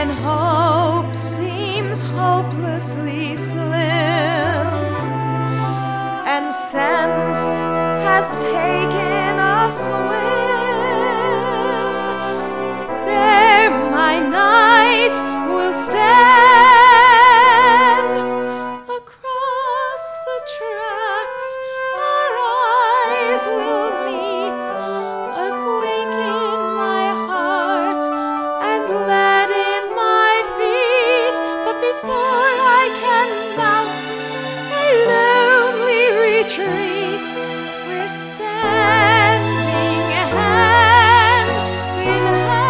when hope seems hopelessly slim, and sense has taken a swim, there my knight will stand. Across the tracks our eyes will meet, a quake in my heart and lead in my feet. But before I can mount a lonely retreat, we're standing hand in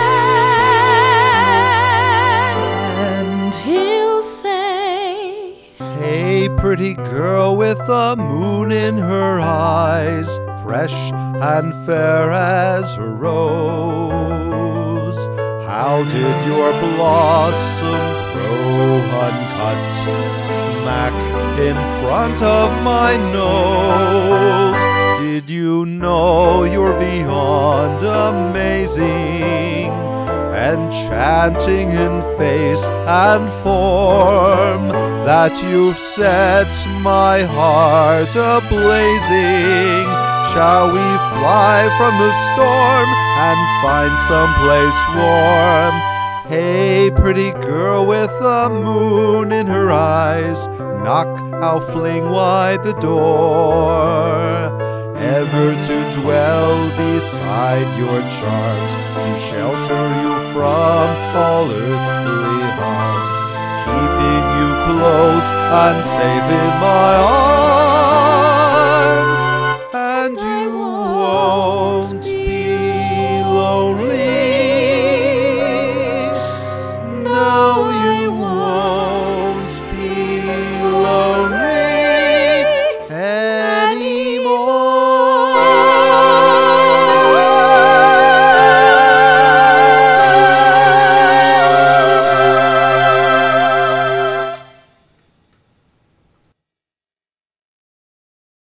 hand, and he'll say, "Hey, pretty girl with the moon in her eyes, fresh and fair as a rose, how did your blossom grow uncut, smack in front of my nose? Did you know you're beyond amazing, enchanting in face and form, that you've set my heart a-blazing? Shall we fly from the storm and find some place warm? Hey, pretty girl with the moon in her eyes, knock, I'll fling wide the door, ever to dwell beside your charms, to shelter you from all earthly harms, keeping you close and safe in my arms.